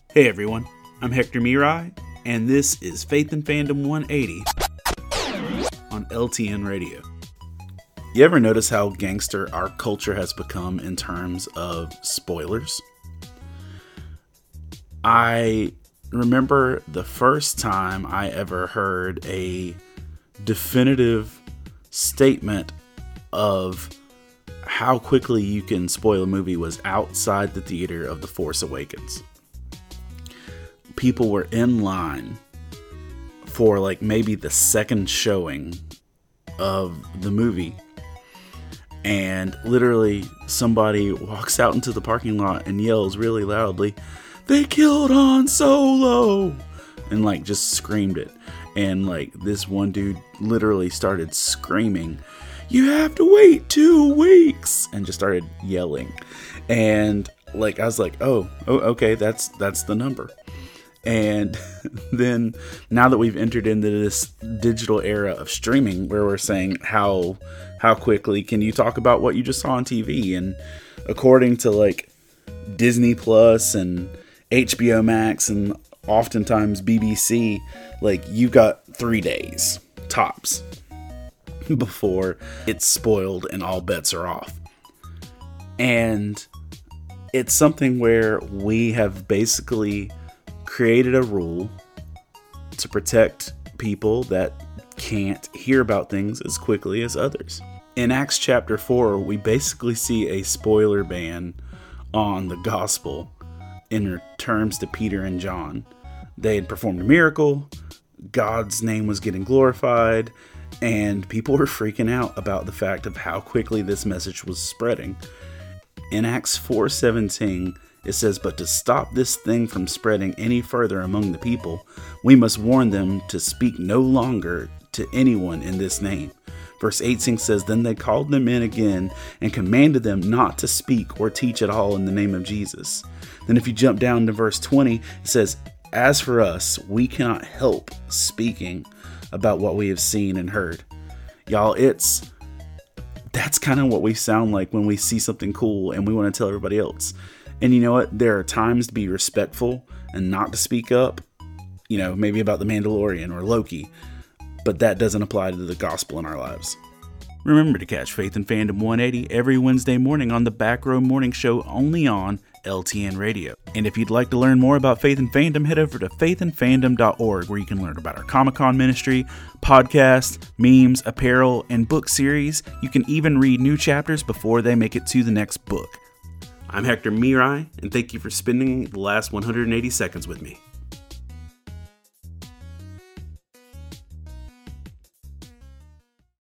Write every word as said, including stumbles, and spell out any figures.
Hey everyone, I'm Hector Mirai, and this is Faith and Fandom one eighty on L T N Radio. You ever notice how gangster our culture has become in terms of spoilers? I remember the first time I ever heard a definitive statement of how quickly you can spoil a movie was outside the theater of The Force Awakens. People were in line for like maybe the second showing of the movie, and literally somebody walks out into the parking lot and yells really loudly, "They killed Han Solo!" and like just screamed it. And like this one dude literally started screaming, "You have to wait two weeks!" and just started yelling. And like I was like, oh, oh okay, that's that's the number. And then now that we've entered into this digital era of streaming where we're saying how how quickly can you talk about what you just saw on T V, and according to like Disney Plus and H B O Max and oftentimes B B C, like you've got three days tops before it's spoiled and all bets are off. And it's something where we have basically created a rule to protect people that can't hear about things as quickly as others. In Acts chapter four, we basically see a spoiler ban on the gospel in terms to Peter and John. They had performed a miracle, God's name was getting glorified, and people were freaking out about the fact of how quickly this message was spreading. In Acts four seventeen, it says, "But to stop this thing from spreading any further among the people, we must warn them to speak no longer to anyone in this name." Verse eighteen says, "Then they called them in again and commanded them not to speak or teach at all in the name of Jesus." Then if you jump down to verse twenty, it says, "As for us, we cannot help speaking about what we have seen and heard." Y'all, it's that's kind of what we sound like when we see something cool and we want to tell everybody else. And you know what? There are times to be respectful and not to speak up, you know, maybe about The Mandalorian or Loki, but that doesn't apply to the gospel in our lives. Remember to catch Faith and Fandom one eighty every Wednesday morning on the Back Row Morning Show, only on L T N Radio. And if you'd like to learn more about Faith and Fandom, head over to faith and fandom dot org, where you can learn about our Comic-Con ministry, podcast, memes, apparel, and book series. You can even read new chapters before they make it to the next book. I'm Hector Mirai, and thank you for spending the last one hundred eighty seconds with me.